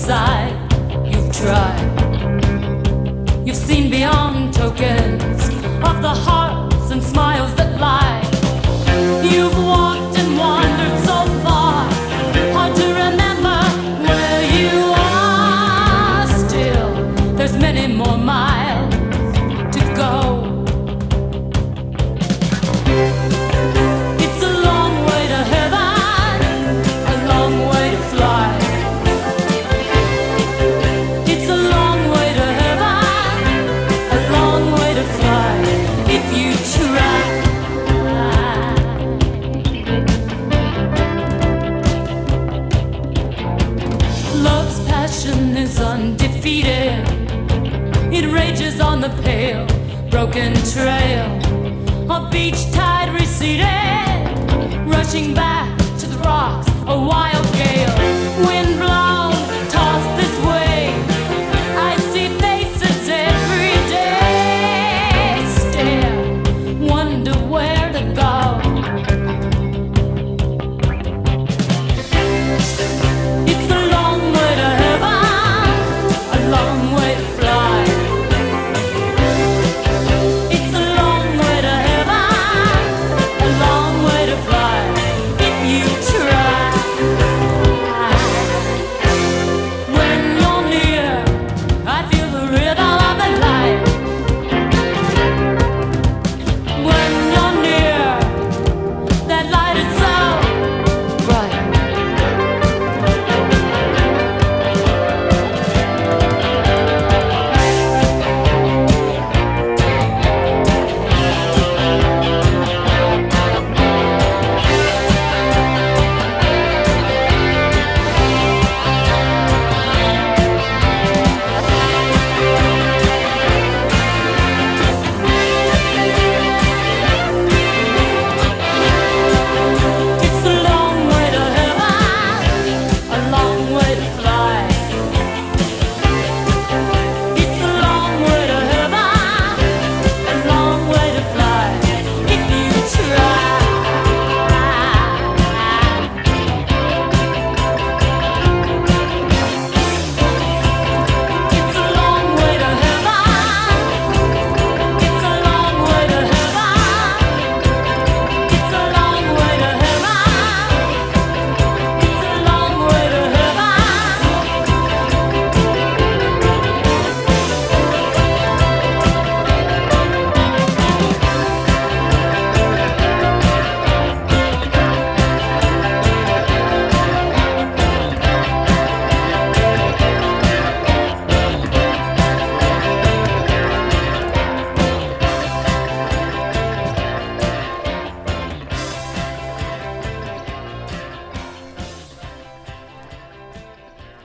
inside. You've tried. You've seen beyond tokens of the hearts and smiles that lie. You've walked and wandered so far, hard to remember where you are. Still, there's many more miles to go. It's a long way to heaven, a long way to fly. It's a long way to heaven, a long way to fly, if you try. Love's passion is undefeated. It rages on the pale, broken trail. A beach tide receded, rushing back to the rocks. A wide